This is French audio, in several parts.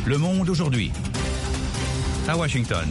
Le Monde aujourd'hui. À Washington.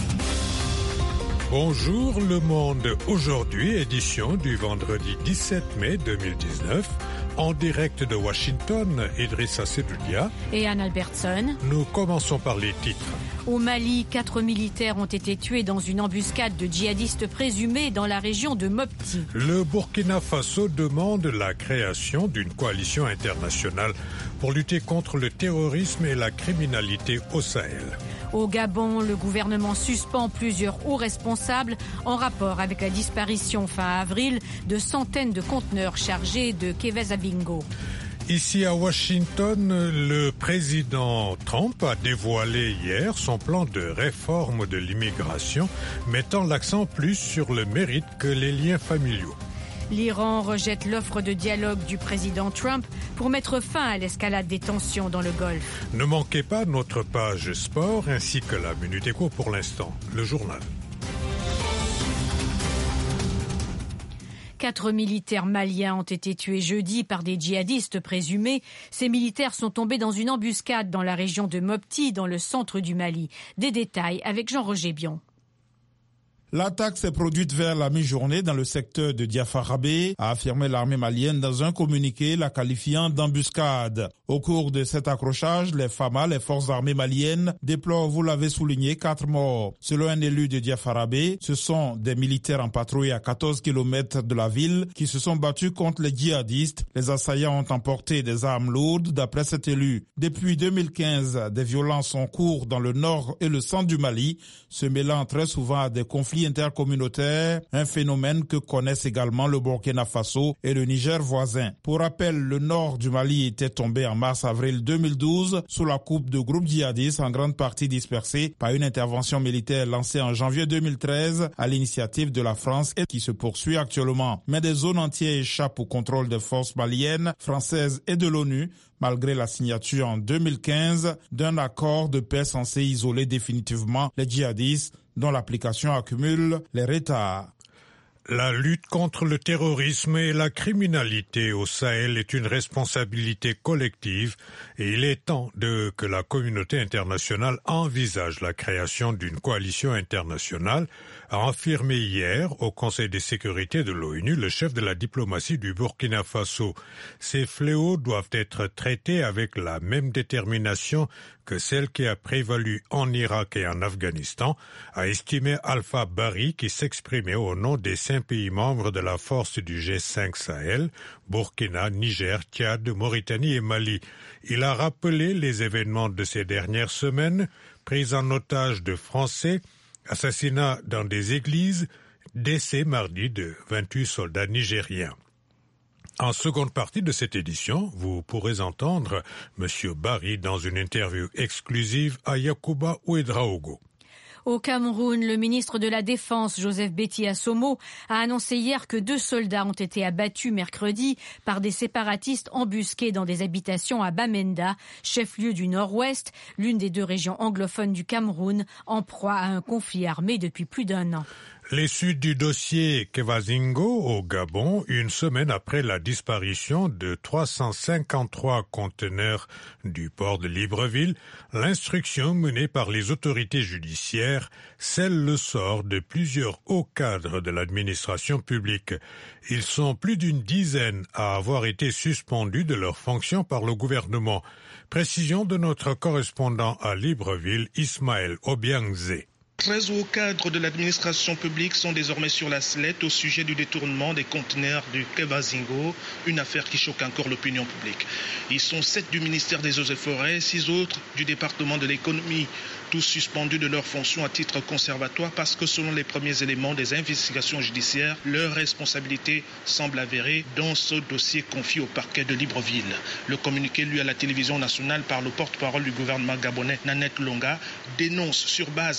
Bonjour Le Monde aujourd'hui, édition du vendredi 17 mai 2019. En direct de Washington, Idrissa Sedoudia et Anne Albertson. Nous commençons par les titres. Au Mali, 4 militaires ont été tués dans une embuscade de djihadistes présumés dans la région de Mopti. Le Burkina Faso demande la création d'une coalition internationale pour lutter contre le terrorisme et la criminalité au Sahel. Au Gabon, le gouvernement suspend plusieurs hauts responsables en rapport avec la disparition fin avril de centaines de conteneurs chargés de Kevezabingo. Ici à Washington, le président Trump a dévoilé hier son plan de réforme de l'immigration, mettant l'accent plus sur le mérite que les liens familiaux. L'Iran rejette l'offre de dialogue du président Trump pour mettre fin à l'escalade des tensions dans le Golfe. Ne manquez pas notre page sport ainsi que la Minute Éco pour l'instant, le journal. 4 militaires maliens ont été tués jeudi par des djihadistes présumés. Ces militaires sont tombés dans une embuscade dans la région de Mopti, dans le centre du Mali. Des détails avec Jean-Roger Bion. L'attaque s'est produite vers la mi-journée dans le secteur de Diafarabé, a affirmé l'armée malienne dans un communiqué la qualifiant d'embuscade. Au cours de cet accrochage, les FAMA, les forces armées maliennes, déplorent, vous l'avez souligné, 4 morts. Selon un élu de Diafarabé, ce sont des militaires en patrouille à 14 km de la ville qui se sont battus contre les djihadistes. Les assaillants ont emporté des armes lourdes, d'après cet élu. Depuis 2015, des violences ont cours dans le nord et le centre du Mali, se mêlant très souvent à des conflits intercommunautaires, un phénomène que connaissent également le Burkina Faso et le Niger voisin. Pour rappel, le nord du Mali était tombé en mars-avril 2012 sous la coupe de groupes djihadistes en grande partie dispersés par une intervention militaire lancée en janvier 2013 à l'initiative de la France et qui se poursuit actuellement. Mais des zones entières échappent au contrôle des forces maliennes, françaises et de l'ONU, malgré la signature en 2015 d'un accord de paix censé isoler définitivement les djihadistes dont l'application accumule les retards. La lutte contre le terrorisme et la criminalité au Sahel est une responsabilité collective et il est temps que la communauté internationale envisage la création d'une coalition internationale, a affirmé hier au Conseil de sécurité de l'ONU le chef de la diplomatie du Burkina Faso. Ces fléaux doivent être traités avec la même détermination que celle qui a prévalu en Irak et en Afghanistan, a estimé Alpha Bari qui s'exprimait au nom des 5 pays membres de la force du G5 Sahel, Burkina, Niger, Tchad, Mauritanie et Mali. Il a rappelé les événements de ces dernières semaines, prise en otage de Français, assassinats dans des églises, décès mardi de 28 soldats nigériens. En seconde partie de cette édition, vous pourrez entendre M. Bari dans une interview exclusive à Yacouba Ouedraogo. Au Cameroun, le ministre de la Défense, Joseph Betty Assomo, a annoncé hier que 2 soldats ont été abattus mercredi par des séparatistes embusqués dans des habitations à Bamenda, chef-lieu du Nord-Ouest, l'une des 2 régions anglophones du Cameroun, en proie à un conflit armé depuis plus d'1 an. Les suites du dossier Kevazingo au Gabon, une semaine après la disparition de 353 conteneurs du port de Libreville, l'instruction menée par les autorités judiciaires scelle le sort de plusieurs hauts cadres de l'administration publique. Ils sont plus d'une dizaine à avoir été suspendus de leurs fonctions par le gouvernement. Précision de notre correspondant à Libreville, Ismaël Obiangze. 13 hauts cadres de l'administration publique sont désormais sur la sellette au sujet du détournement des conteneurs du Kevazingo, une affaire qui choque encore l'opinion publique. Ils sont 7 du ministère des Eaux et Forêts, 6 autres du département de l'économie, tous suspendus de leurs fonctions à titre conservatoire parce que selon les premiers éléments des investigations judiciaires, leur responsabilité semble avérée dans ce dossier confié au parquet de Libreville. Le communiqué lu à la télévision nationale par le porte-parole du gouvernement gabonais, Nanette Longa, dénonce sur base de la responsabilité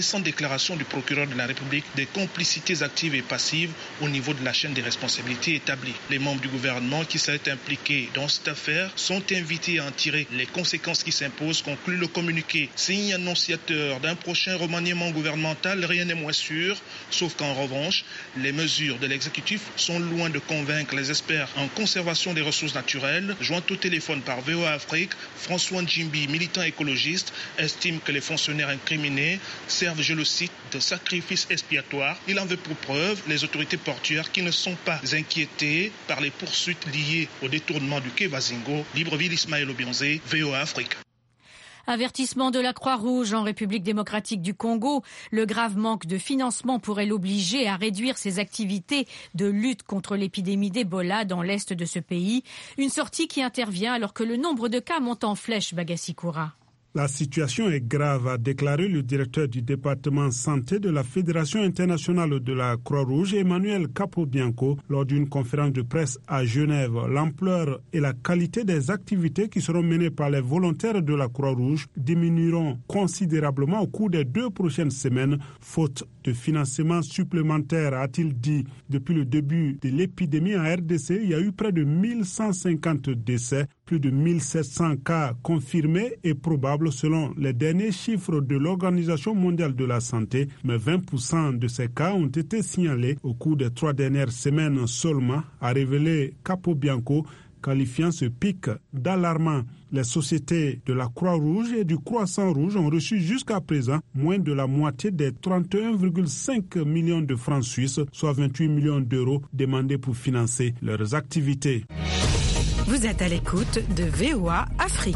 récente déclaration du procureur de la République des complicités actives et passives au niveau de la chaîne des responsabilités établies. Les membres du gouvernement qui seraient impliqués dans cette affaire sont invités à en tirer les conséquences qui s'imposent, conclut le communiqué. Signe annonciateur d'un prochain remaniement gouvernemental, rien n'est moins sûr, sauf qu'en revanche, les mesures de l'exécutif sont loin de convaincre les experts en conservation des ressources naturelles. Joint au téléphone par VOA Afrique, François Njimbi, militant écologiste, estime que les fonctionnaires incriminés servent, je le cite, de sacrifice expiatoire. Il en veut pour preuve les autorités portuaires qui ne sont pas inquiétées par les poursuites liées au détournement du quai Bazingo. Libreville, Ismaël Obionzé, VOA Afrique. Avertissement de la Croix-Rouge en République démocratique du Congo. Le grave manque de financement pourrait l'obliger à réduire ses activités de lutte contre l'épidémie d'Ebola dans l'est de ce pays. Une sortie qui intervient alors que le nombre de cas monte en flèche, Bagassi-Koura. La situation est grave, a déclaré le directeur du département santé de la Fédération internationale de la Croix-Rouge, Emmanuel Capobianco, lors d'une conférence de presse à Genève. L'ampleur et la qualité des activités qui seront menées par les volontaires de la Croix-Rouge diminueront considérablement au cours des 2 prochaines semaines, faute de financement supplémentaire, a-t-il dit. Depuis le début de l'épidémie en RDC, il y a eu près de 1150 décès, plus de 1700 cas confirmés et probables selon les derniers chiffres de l'Organisation mondiale de la santé. Mais 20% de ces cas ont été signalés au cours des 3 dernières semaines seulement, a révélé Capobianco, qualifiant ce pic d'alarmant. Les sociétés de la Croix-Rouge et du Croissant-Rouge ont reçu jusqu'à présent moins de la moitié des 31,5 millions de francs suisses, soit 28 millions d'euros demandés pour financer leurs activités. Vous êtes à l'écoute de VOA Afrique.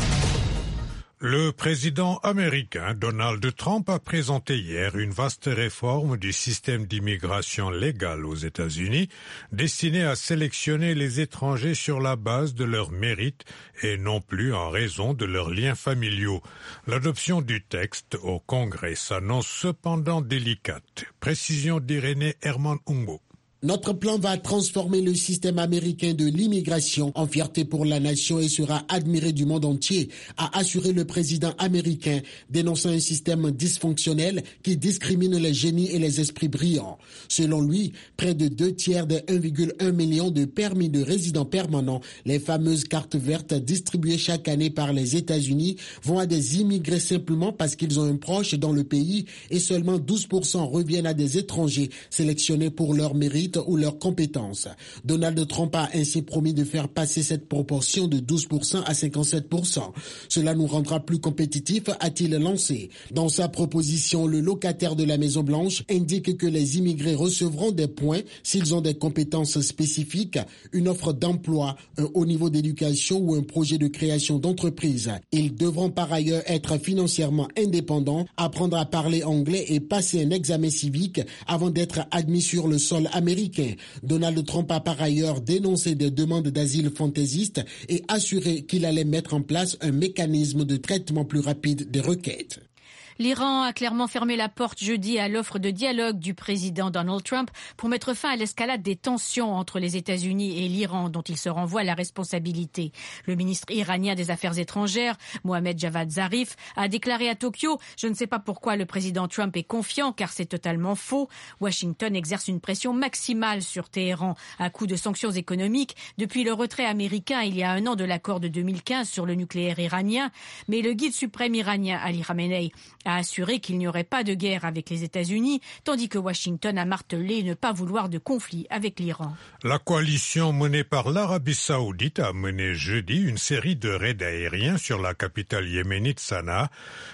Le président américain Donald Trump a présenté hier une vaste réforme du système d'immigration légale aux États-Unis destinée à sélectionner les étrangers sur la base de leur mérite et non plus en raison de leurs liens familiaux. L'adoption du texte au Congrès s'annonce cependant délicate. Précision d'Irénée Herman-Umbo. Notre plan va transformer le système américain de l'immigration en fierté pour la nation et sera admiré du monde entier, a assuré le président américain, dénonçant un système dysfonctionnel qui discrimine les génies et les esprits brillants. Selon lui, près de 2/3 des 1,1 million de permis de résidents permanents, les fameuses cartes vertes distribuées chaque année par les États-Unis, vont à des immigrés simplement parce qu'ils ont un proche dans le pays et seulement 12% reviennent à des étrangers sélectionnés pour leur mérite ou leurs compétences. Donald Trump a ainsi promis de faire passer cette proportion de 12% à 57%. Cela nous rendra plus compétitifs, a-t-il lancé. Dans sa proposition, le locataire de la Maison-Blanche indique que les immigrés recevront des points s'ils ont des compétences spécifiques, une offre d'emploi, un haut niveau d'éducation ou un projet de création d'entreprise. Ils devront par ailleurs être financièrement indépendants, apprendre à parler anglais et passer un examen civique avant d'être admis sur le sol américain. Donald Trump a par ailleurs dénoncé des demandes d'asile fantaisistes et assuré qu'il allait mettre en place un mécanisme de traitement plus rapide des requêtes. L'Iran a clairement fermé la porte jeudi à l'offre de dialogue du président Donald Trump pour mettre fin à l'escalade des tensions entre les États-Unis et l'Iran, dont il se renvoie la responsabilité. Le ministre iranien des Affaires étrangères, Mohammad Javad Zarif, a déclaré à Tokyo « Je ne sais pas pourquoi le président Trump est confiant, car c'est totalement faux. Washington exerce une pression maximale sur Téhéran à coup de sanctions économiques depuis le retrait américain il y a 1 an de l'accord de 2015 sur le nucléaire iranien. Mais le guide suprême iranien, Ali Khamenei, a assuré qu'il n'y aurait pas de guerre avec les États-Unis, tandis que Washington a martelé ne pas vouloir de conflit avec l'Iran. La coalition menée par l'Arabie saoudite a mené jeudi une série de raids aériens sur la capitale yéménite Sanaa,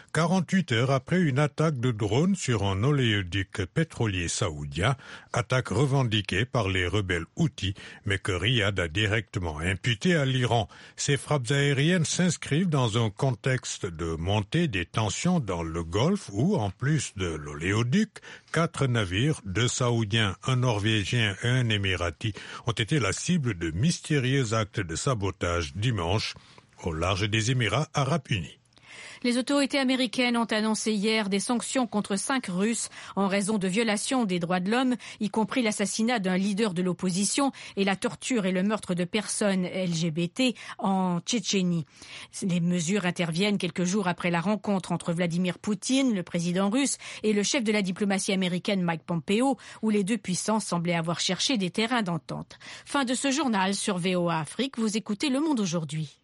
48 heures après une attaque de drone sur un oléoduc pétrolier saoudien, attaque revendiquée par les rebelles houthis, mais que Riyad a directement imputée à l'Iran. Ces frappes aériennes s'inscrivent dans un contexte de montée des tensions dans le Golfe où, en plus de l'oléoduc, 4 navires, 2 saoudiens, un norvégien et un émirati, ont été la cible de mystérieux actes de sabotage dimanche au large des Émirats arabes unis. Les autorités américaines ont annoncé hier des sanctions contre 5 Russes en raison de violations des droits de l'homme, y compris l'assassinat d'un leader de l'opposition et la torture et le meurtre de personnes LGBT en Tchétchénie. Les mesures interviennent quelques jours après la rencontre entre Vladimir Poutine, le président russe, et le chef de la diplomatie américaine Mike Pompeo, où les deux puissances semblaient avoir cherché des terrains d'entente. Fin de ce journal sur VOA Afrique. Vous écoutez Le Monde aujourd'hui.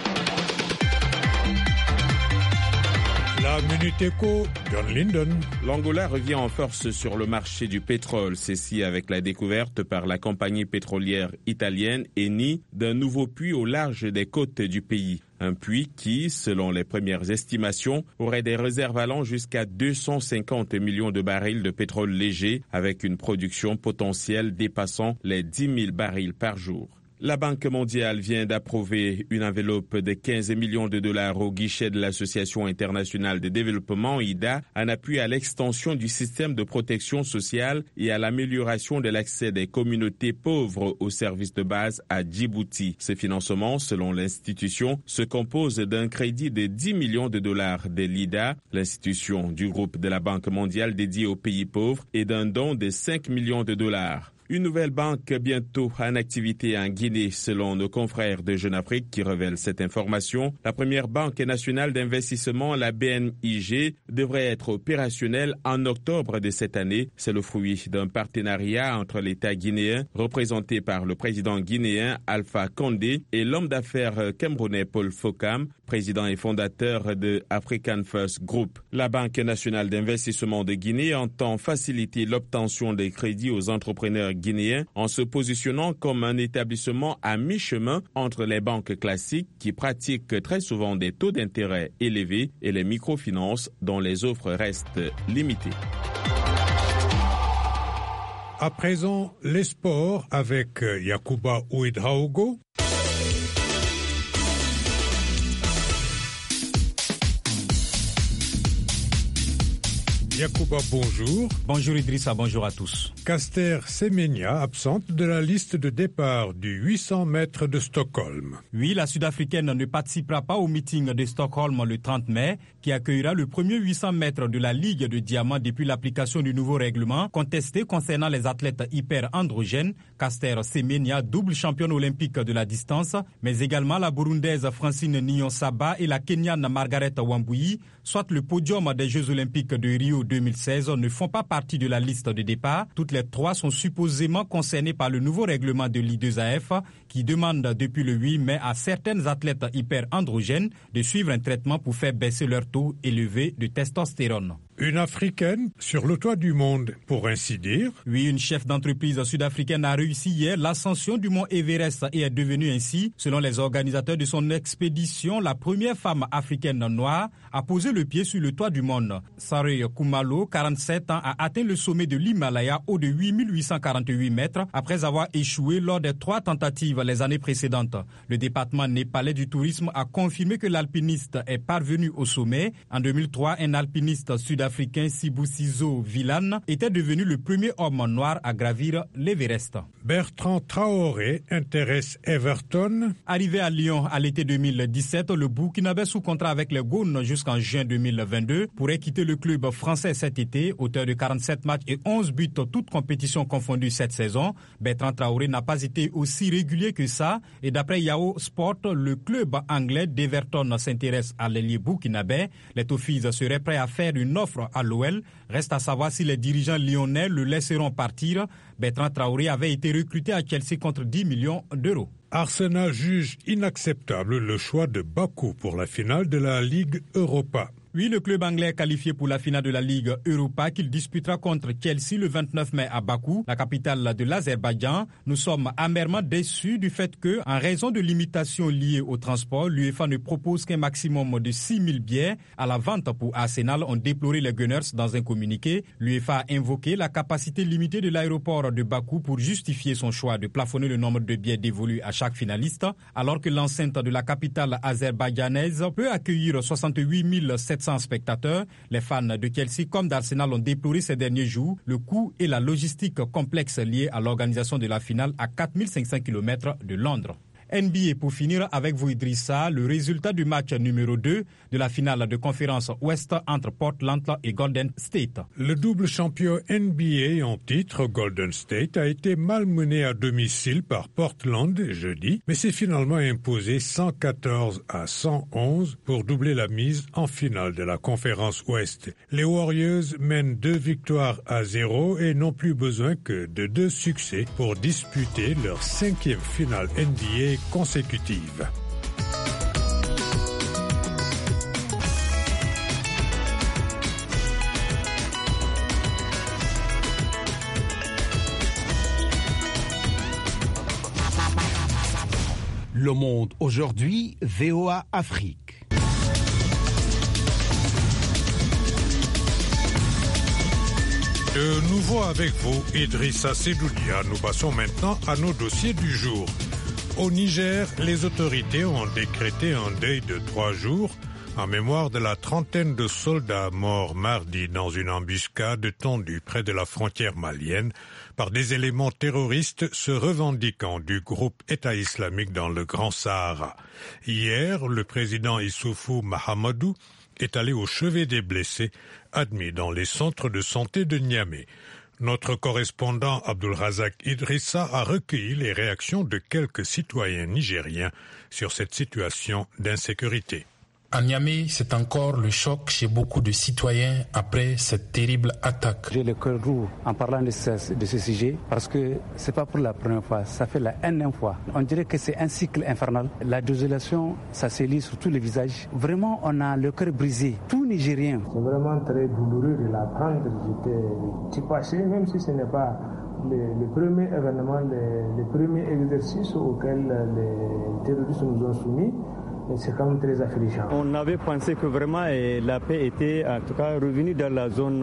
La Minute Éco, John Linden. L'Angola revient en force sur le marché du pétrole. Ceci avec la découverte par la compagnie pétrolière italienne Eni d'un nouveau puits au large des côtes du pays. Un puits qui, selon les premières estimations, aurait des réserves allant jusqu'à 250 millions de barils de pétrole léger avec une production potentielle dépassant les 10 000 barils par jour. La Banque mondiale vient d'approuver une enveloppe de 15 millions de dollars au guichet de l'Association internationale de développement, IDA, en appui à l'extension du système de protection sociale et à l'amélioration de l'accès des communautés pauvres aux services de base à Djibouti. Ce financement, selon l'institution, se compose d'un crédit de 10 millions de dollars de l'IDA, l'institution du groupe de la Banque mondiale dédiée aux pays pauvres, et d'un don de 5 millions de dollars. Une nouvelle banque bientôt en activité en Guinée, selon nos confrères de Jeune Afrique qui révèlent cette information. La première banque nationale d'investissement, la BNIG, devrait être opérationnelle en octobre de cette année. C'est le fruit d'un partenariat entre l'État guinéen, représenté par le président guinéen Alpha Condé, et l'homme d'affaires camerounais Paul Fokam, président et fondateur de African First Group. La Banque nationale d'investissement de Guinée entend faciliter l'obtention des crédits aux entrepreneurs guinéens en se positionnant comme un établissement à mi-chemin entre les banques classiques qui pratiquent très souvent des taux d'intérêt élevés et les microfinances dont les offres restent limitées. À présent, les sports avec Yacouba Ouedraogo. Yacouba, bonjour. Bonjour Idrissa, bonjour à tous. Caster Semenya, absente de la liste de départ du 800 mètres de Stockholm. Oui, la Sud-Africaine ne participera pas au meeting de Stockholm le 30 mai, qui accueillera le premier 800 mètres de la Ligue de Diamant depuis l'application du nouveau règlement contesté concernant les athlètes hyper-androgènes. Caster Semenya, double championne olympique de la distance, mais également la Burundaise Francine Niyonsaba et la Kenyane Margaret Wambui, soit le podium des Jeux olympiques de Rio 2016, ne font pas partie de la liste de départ. Toutes les trois sont supposément concernées par le nouveau règlement de l'I2AF qui demande depuis le 8 mai à certaines athlètes hyper-androgènes de suivre un traitement pour faire baisser leur taux élevé de testostérone. Une Africaine sur le toit du monde, pour ainsi dire. Oui, une chef d'entreprise sud-africaine a réussi hier l'ascension du mont Everest et est devenue ainsi, selon les organisateurs de son expédition, la première femme africaine noire à poser le pied sur le toit du monde. Sarah Kumalo, 47 ans, a atteint le sommet de l'Himalaya haut de 8848 mètres après avoir échoué lors des 3 tentatives les années précédentes. Le département népalais du tourisme a confirmé que l'alpiniste est parvenu au sommet. En 2003, un alpiniste sud-africain Sibusiso Villan était devenu le premier homme noir à gravir l'Everest. Bertrand Traoré intéresse Everton. Arrivé à Lyon à l'été 2017, le Burkinabé sous contrat avec les Gaunes jusqu'en juin 2022 pourrait quitter le club français cet été, auteur de 47 matchs et 11 buts toutes compétitions confondues cette saison. Bertrand Traoré n'a pas été aussi régulier que ça et d'après Yahoo Sport, le club anglais d'Everton s'intéresse à l'ailier burkinabé. Les Toffees seraient prêts à faire une offre à l'OL. Reste à savoir si les dirigeants lyonnais le laisseront partir. Bertrand Traoré avait été recruté à Chelsea contre 10 millions d'euros. Arsenal juge inacceptable le choix de Bakou pour la finale de la Ligue Europa. Oui, le club anglais est qualifié pour la finale de la Ligue Europa qu'il disputera contre Chelsea le 29 mai à Bakou, la capitale de l'Azerbaïdjan. Nous sommes amèrement déçus du fait que, en raison de limitations liées au transport, l'UEFA ne propose qu'un maximum de 6 000 billets à la vente pour Arsenal, ont déploré les Gunners dans un communiqué. L'UEFA a invoqué la capacité limitée de l'aéroport de Bakou pour justifier son choix de plafonner le nombre de billets dévolus à chaque finaliste, alors que l'enceinte de la capitale azerbaïdjanaise peut accueillir 68 700 spectateurs. Les fans de Chelsea comme d'Arsenal ont déploré ces derniers jours le coût et la logistique complexe liée à l'organisation de la finale à 4500 km de Londres. NBA pour finir avec vous Idrissa, le résultat du match numéro 2 de la finale de conférence Ouest entre Portland et Golden State. Le double champion NBA en titre, Golden State, a été malmené à domicile par Portland jeudi, mais s'est finalement imposé 114-111 pour doubler la mise en finale de la conférence Ouest. Les Warriors mènent 2-0 et n'ont plus besoin que de 2 succès pour disputer leur 5e finale NBA consécutive. Le Monde aujourd'hui, VOA Afrique. De nouveau avec vous, Idrissa Sedoulia. Nous passons maintenant à nos dossiers du jour. Au Niger, les autorités ont décrété un deuil de 3 jours en mémoire de la trentaine de soldats morts mardi dans une embuscade tendue près de la frontière malienne par des éléments terroristes se revendiquant du groupe État islamique dans le Grand Sahara. Hier, le président Issoufou Mahamadou est allé au chevet des blessés admis dans les centres de santé de Niamey. Notre correspondant Abdulrazak Idrissa a recueilli les réactions de quelques citoyens nigériens sur cette situation d'insécurité. À Niamey, c'est encore le choc chez beaucoup de citoyens après cette terrible attaque. J'ai le cœur lourd en parlant de ce sujet parce que c'est pas pour la première fois, ça fait la énième fois. On dirait que c'est un cycle infernal. La désolation, ça se lit sur tous les visages. Vraiment, on a le cœur brisé. Tout Nigérien. C'est vraiment très douloureux de l'apprendre. J'étais fâché, même si ce n'est pas le premier événement, le premier exercice auquel les terroristes nous ont soumis. Et c'est quand même très affligeant. On avait pensé que vraiment la paix était en tout cas revenue dans la zone,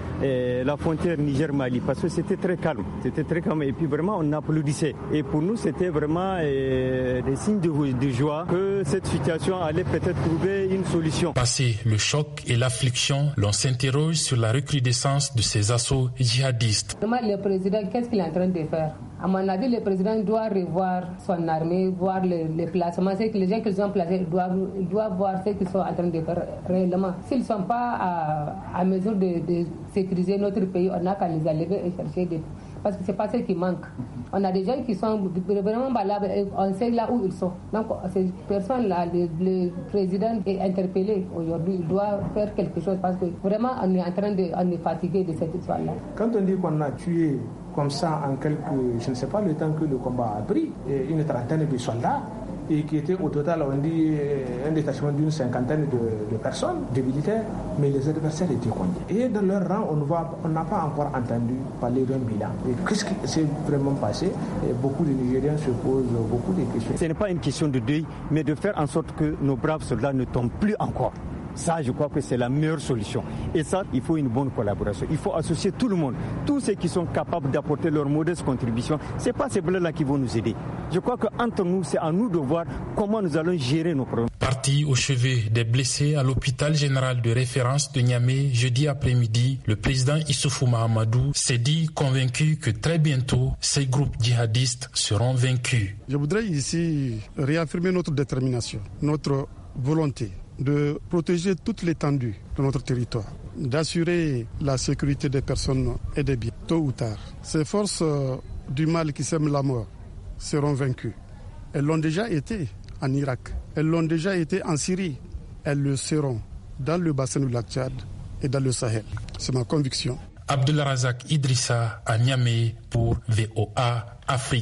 la frontière Niger-Mali, parce que c'était très calme. Et puis vraiment on applaudissait. Et pour nous c'était vraiment des signes de joie que cette situation allait peut-être trouver une solution. Passé le choc et l'affliction, l'on s'interroge sur la recrudescence de ces assauts djihadistes. Le président, qu'est-ce qu'il est en train de faire? À mon avis, le président doit revoir son armée, voir les placements. C'est que les gens qu'ils ont placés doivent voir ce qu'ils sont en train de faire réellement. S'ils ne sont pas à mesure de sécuriser notre pays, on n'a qu'à les enlever et chercher des... Parce que ce n'est pas ce qui manque. On a des gens qui sont vraiment valables et on sait là où ils sont. Donc, ces personnes-là, le président est interpellé aujourd'hui. Il doit faire quelque chose parce que vraiment, on est fatigué de cette histoire-là. Quand on dit qu'on a tué comme ça en je ne sais pas le temps que le combat a pris, une trentaine de soldats, et qui était au total, on dit, un détachement d'une 50aine de personnes, de militaires, mais les adversaires étaient combien? Et dans leur rang, on n'a pas encore entendu parler d'un bilan. Et qu'est-ce qui s'est vraiment passé? Et beaucoup de Nigériens se posent beaucoup de questions. Ce n'est pas une question de deuil, mais de faire en sorte que nos braves soldats ne tombent plus encore. Ça, je crois que c'est la meilleure solution. Et ça, il faut une bonne collaboration. Il faut associer tout le monde. Tous ceux qui sont capables d'apporter leur modeste contribution. Ce n'est pas ces blancs-là qui vont nous aider. Je crois qu'entre nous, c'est à nous de voir comment nous allons gérer nos problèmes. Parti au chevet des blessés à l'hôpital général de référence de Niamey jeudi après-midi, le président Issoufou Mahamadou s'est dit convaincu que très bientôt, ces groupes djihadistes seront vaincus. Je voudrais ici réaffirmer notre détermination, notre volonté de protéger toute l'étendue de notre territoire, d'assurer la sécurité des personnes et des biens. Tôt ou tard, ces forces du mal qui sèment la mort seront vaincues. Elles l'ont déjà été en Irak, elles l'ont déjà été en Syrie, elles le seront dans le bassin du lac Tchad et dans le Sahel. C'est ma conviction. Abdulrazak Idrissa à Niamey pour VOA Afrique.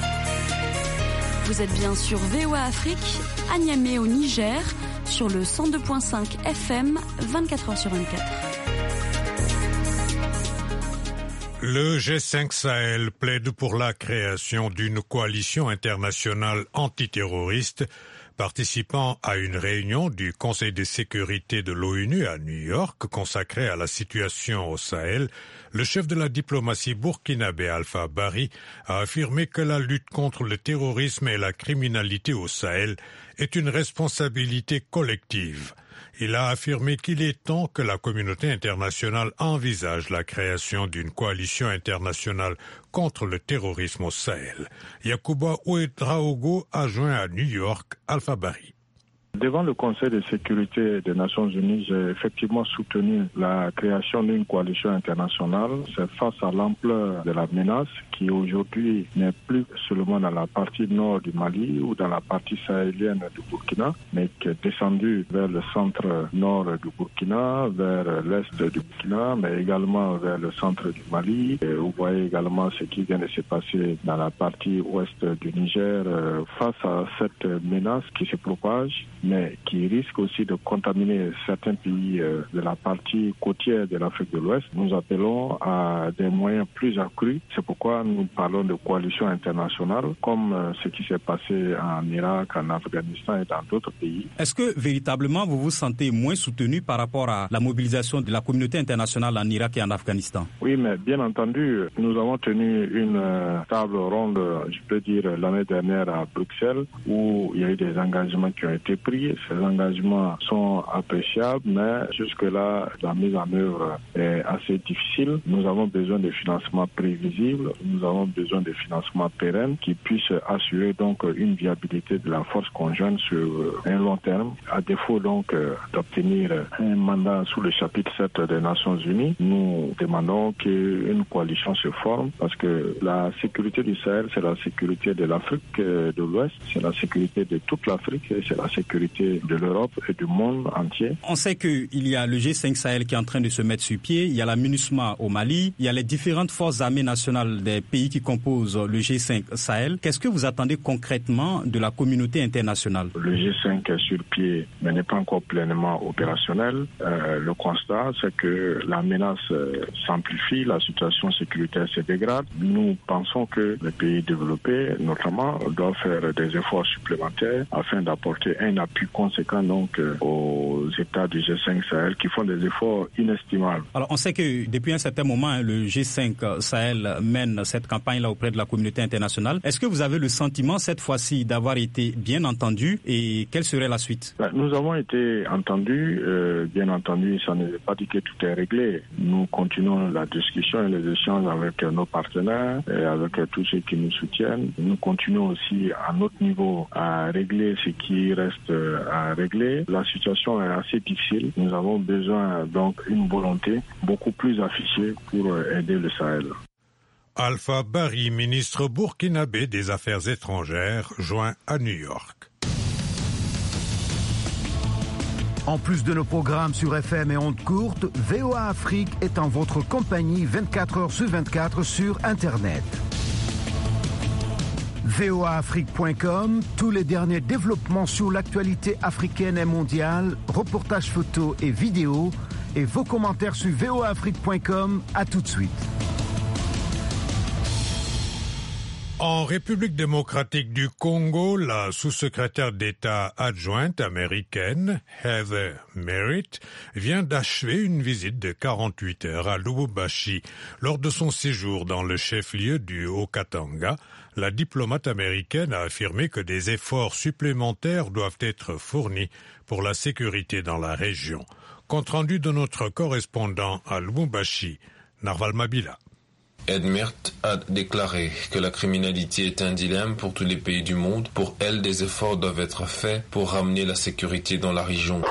Vous êtes bien sur VOA Afrique, à Niamey au Niger, sur le 102.5 FM, 24h sur 24. Le G5 Sahel plaide pour la création d'une coalition internationale antiterroriste participant à une réunion du Conseil de sécurité de l'ONU à New York consacrée à la situation au Sahel. Le chef de la diplomatie burkinabé Alpha Bari a affirmé que la lutte contre le terrorisme et la criminalité au Sahel est une responsabilité collective. Il a affirmé qu'il est temps que la communauté internationale envisage la création d'une coalition internationale contre le terrorisme au Sahel. Yacouba Ouedraogo a joint à New York Alpha Bari. Devant le Conseil de sécurité des Nations Unies, j'ai effectivement soutenu la création d'une coalition internationale. C'est face à l'ampleur de la menace qui aujourd'hui n'est plus seulement dans la partie nord du Mali ou dans la partie sahélienne du Burkina, mais qui est descendue vers le centre nord du Burkina, vers l'est du Burkina, mais également vers le centre du Mali. Et vous voyez également ce qui vient de se passer dans la partie ouest du Niger. Face à cette menace qui se propage, mais qui risque aussi de contaminer certains pays de la partie côtière de l'Afrique de l'Ouest, nous appelons à des moyens plus accrus. C'est pourquoi nous parlons de coalition internationale, comme ce qui s'est passé en Irak, en Afghanistan et dans d'autres pays. Est-ce que véritablement vous vous sentez moins soutenu par rapport à la mobilisation de la communauté internationale en Irak et en Afghanistan? Oui, mais bien entendu, nous avons tenu une table ronde, je peux dire, l'année dernière à Bruxelles, où il y a eu des engagements qui ont été pris. Ces engagements sont appréciables, mais jusque-là, la mise en œuvre est assez difficile. Nous avons besoin de financements prévisibles, nous avons besoin de financements pérennes qui puissent assurer donc une viabilité de la force conjointe sur un long terme. À défaut donc d'obtenir un mandat sous le chapitre 7 des Nations Unies, nous demandons qu'une coalition se forme parce que la sécurité du Sahel, c'est la sécurité de l'Afrique de l'Ouest, c'est la sécurité de toute l'Afrique et c'est la sécurité de l'Europe et du monde entier. On sait qu'il y a le G5 Sahel qui est en train de se mettre sur pied, il y a la MINUSMA au Mali, il y a les différentes forces armées nationales des pays qui composent le G5 Sahel. Qu'est-ce que vous attendez concrètement de la communauté internationale? Le G5 est sur pied, mais n'est pas encore pleinement opérationnel. Le constat, c'est que la menace s'amplifie, la situation sécuritaire se dégrade. Nous pensons que les pays développés, notamment, doivent faire des efforts supplémentaires afin d'apporter un appui conséquent donc aux États du G5 Sahel qui font des efforts inestimables. Alors on sait que depuis un certain moment, le G5 Sahel mène cette campagne-là auprès de la communauté internationale. Est-ce que vous avez le sentiment cette fois-ci d'avoir été bien entendu et quelle serait la suite? Nous avons été entendus. Bien entendu, ça ne veut pas dire que tout est réglé. Nous continuons la discussion et les échanges avec nos partenaires et avec tous ceux qui nous soutiennent. Nous continuons aussi à notre niveau à régler ce qui reste à régler. La situation est assez difficile. Nous avons besoin donc d'une volonté beaucoup plus affichée pour aider le Sahel. Alpha Bari, ministre burkinabé des Affaires étrangères, joint à New York. En plus de nos programmes sur FM et ondes courtes, VOA Afrique est en votre compagnie 24 heures sur 24 sur Internet. voaafrique.com, tous les derniers développements sur l'actualité africaine et mondiale, reportages photos et vidéos, et vos commentaires sur voaafrique.com. À tout de suite. En République démocratique du Congo, la sous-secrétaire d'État adjointe américaine, Heather Merritt, vient d'achever une visite de 48 heures à Lubumbashi. Lors de son séjour dans le chef-lieu du Haut-Katanga, la diplomate américaine a affirmé que des efforts supplémentaires doivent être fournis pour la sécurité dans la région. Compte rendu de notre correspondant à Lubumbashi, Narval Mabila. Ed Mert a déclaré que la criminalité est un dilemme pour tous les pays du monde. Pour elle, des efforts doivent être faits pour ramener la sécurité dans la région.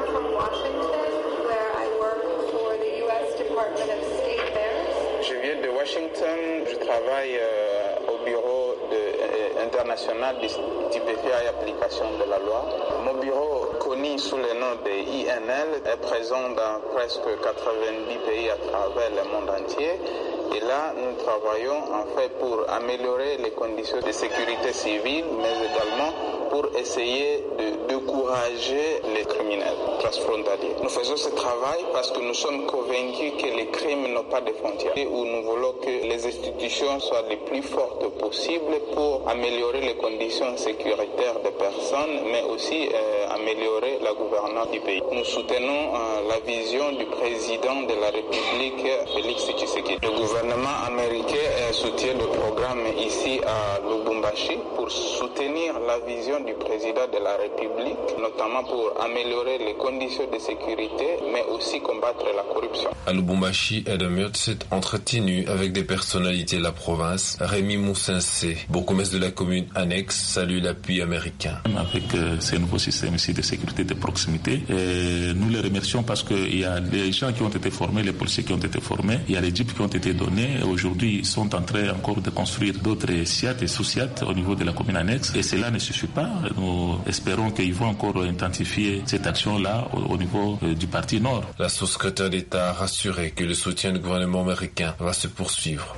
Je viens de Washington, je travaille au bureau international des stupéfiants et application de la loi. Mon bureau, connu sous le nom de INL, est présent dans presque 90 pays à travers le monde entier. Et là, nous travaillons en fait pour améliorer les conditions de sécurité civile, mais également pour essayer de décourager les criminels transfrontaliers. Nous faisons ce travail parce que nous sommes convaincus que les crimes n'ont pas de frontières et où nous voulons que les institutions soient les plus fortes possibles pour améliorer les conditions sécuritaires des personnes, mais aussi améliorer la gouvernance du pays. Nous soutenons la vision du président de la République, Félix Tshisekedi. Le gouvernement américain soutient le programme ici à Lubumbashi pour soutenir la vision vision du président de la République, notamment pour améliorer les conditions de sécurité, mais aussi combattre la corruption. À Lubumbashi, Adam Murt s'est entretenu avec des personnalités de la province. Rémi Moussinsé, bourgmestre de la commune annexe, salue l'appui américain. Avec ces nouveaux systèmes ici de sécurité de proximité, nous les remercions parce qu'il y a des gens qui ont été formés, les policiers qui ont été formés, il y a les jeeps qui ont été donnés. Aujourd'hui, ils sont en train encore de construire d'autres SIAT et sous-SIAT au niveau de la commune annexe. Et cela ne suffit pas. Nous espérons qu'ils vont encore intensifier cette action-là au niveau du parti Nord. La sous-secrétaire d'État a rassuré que le soutien du gouvernement américain va se poursuivre.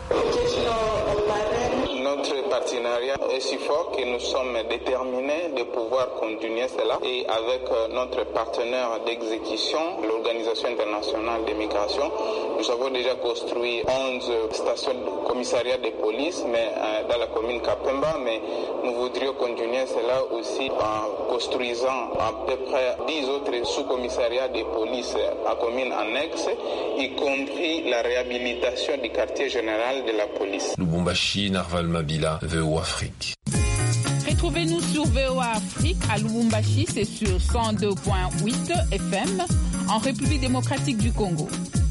Notre partenariat est si fort que nous sommes déterminés de pouvoir continuer cela. Et avec notre partenaire d'exécution, l'Organisation internationale des migrations, nous avons déjà construit 11 stations de commissariat de police dans la commune Kapemba, mais nous voudrions continuer cela aussi en construisant à peu près 10 autres sous-commissariats de police à commune annexe, y compris la réhabilitation du quartier général de la police. Lubumbashi, Narval Mabila, VOA Afrique. Retrouvez-nous sur VOA Afrique à Lubumbashi, c'est sur 102.8 FM en République démocratique du Congo.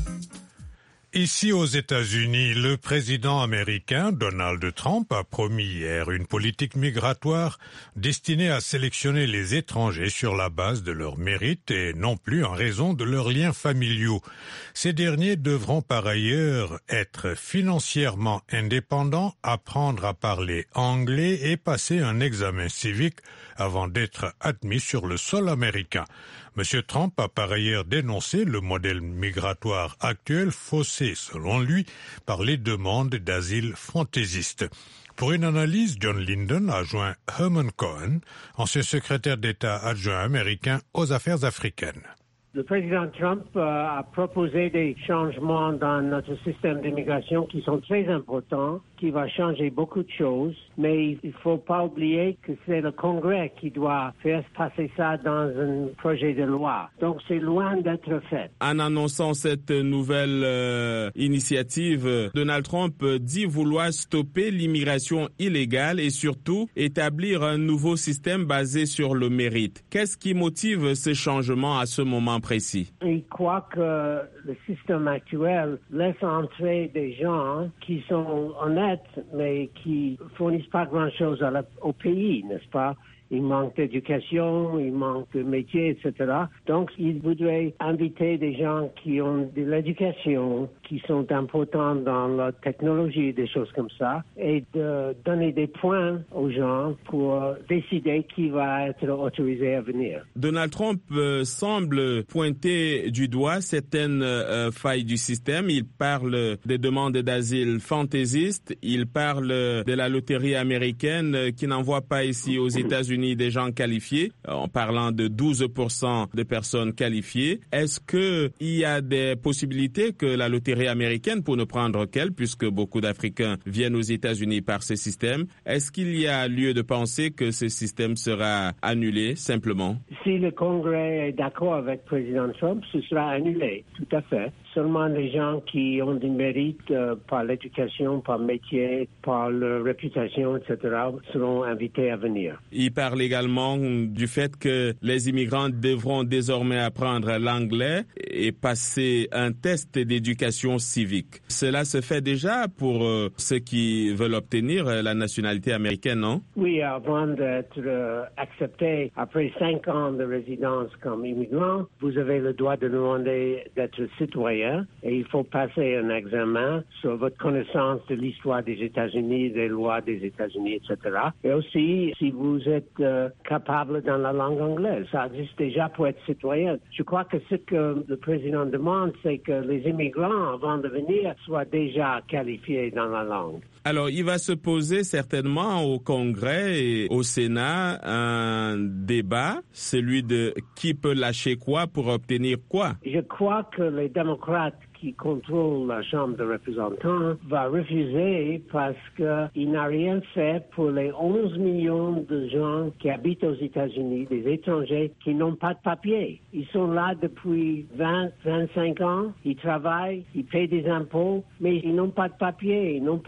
Ici aux États-Unis, le président américain Donald Trump a promis hier une politique migratoire destinée à sélectionner les étrangers sur la base de leur mérite et non plus en raison de leurs liens familiaux. Ces derniers devront par ailleurs être financièrement indépendants, apprendre à parler anglais et passer un examen civique avant d'être admis sur le sol américain. M. Trump a par ailleurs dénoncé le modèle migratoire actuel faussé, selon lui, par les demandes d'asile fantaisistes. Pour une analyse, John Linden a joint Herman Cohen, ancien secrétaire d'État adjoint américain aux affaires africaines. Le président Trump a proposé des changements dans notre système d'immigration qui sont très importants, qui va changer beaucoup de choses, mais il ne faut pas oublier que c'est le Congrès qui doit faire passer ça dans un projet de loi. Donc c'est loin d'être fait. En annonçant cette nouvelle initiative, Donald Trump dit vouloir stopper l'immigration illégale et surtout établir un nouveau système basé sur le mérite. Qu'est-ce qui motive ces changements à ce moment précis? Il croit que le système actuel laisse entrer des gens qui sont honnêtes, mais qui fournissent pas grand-chose au pays, n'est-ce pas? Il manque d'éducation, il manque de métier, etc. Donc, il voudrait inviter des gens qui ont de l'éducation, qui sont importants dans la technologie, des choses comme ça, et de donner des points aux gens pour décider qui va être autorisé à venir. Donald Trump semble pointer du doigt certaines failles du système. Il parle des demandes d'asile fantaisistes, il parle de la loterie américaine qui n'envoie pas ici aux États-Unis des gens qualifiés, en parlant de 12% de personnes qualifiées. Est-ce qu'il y a des possibilités que la loterie américaine, pour ne prendre qu'elle, puisque beaucoup d'Africains viennent aux États-Unis par ce système, est-ce qu'il y a lieu de penser que ce système sera annulé, simplement? Si le Congrès est d'accord avec le président Trump, ce sera annulé, tout à fait. Seulement les gens qui ont du mérite par l'éducation, par métier, par leur réputation, etc., seront invités à venir. Il parle également du fait que les immigrants devront désormais apprendre l'anglais et passer un test d'éducation civique. Cela se fait déjà pour ceux qui veulent obtenir la nationalité américaine, non? Oui, avant d'être accepté après 5 ans de résidence comme immigrant, vous avez le droit de demander d'être citoyen et il faut passer un examen sur votre connaissance de l'histoire des États-Unis, des lois des États-Unis, etc. Et aussi, si vous êtes capable dans la langue anglaise, ça existe déjà pour être citoyen. Je crois que ce que le président demande, c'est que les immigrants, avant de venir, soient déjà qualifiés dans la langue. Alors, il va se poser certainement au Congrès et au Sénat un débat, celui de qui peut lâcher quoi pour obtenir quoi. Je crois que les démocrates qui contrôle la Chambre des représentants va refuser parce qu'il n'a rien fait pour les 11 millions de gens qui habitent aux États-Unis, des étrangers qui n'ont pas de papier. Ils sont là depuis 20, 25 ans, ils travaillent, ils paient des impôts, mais ils n'ont pas de papier, ils n'ont pas de passeport.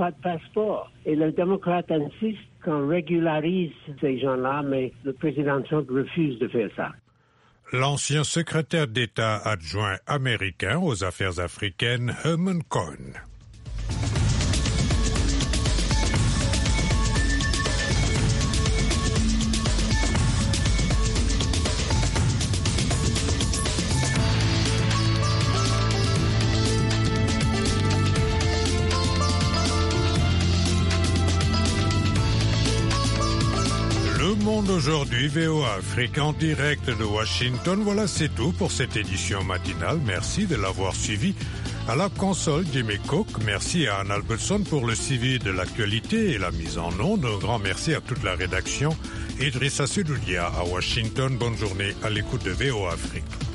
passeport. Et les démocrates insistent qu'on régularise ces gens-là, mais le président Trump refuse de faire ça. L'ancien secrétaire d'État adjoint américain aux affaires africaines, Herman Cohen. Aujourd'hui, VOA Afrique en direct de Washington. Voilà, c'est tout pour cette édition matinale. Merci de l'avoir suivi. À la console, Jimmy Cook. Merci à Anne Albertson pour le suivi de l'actualité et la mise en onde. Un grand merci à toute la rédaction. Idrissa Sedoudia à Washington. Bonne journée à l'écoute de VOA Afrique.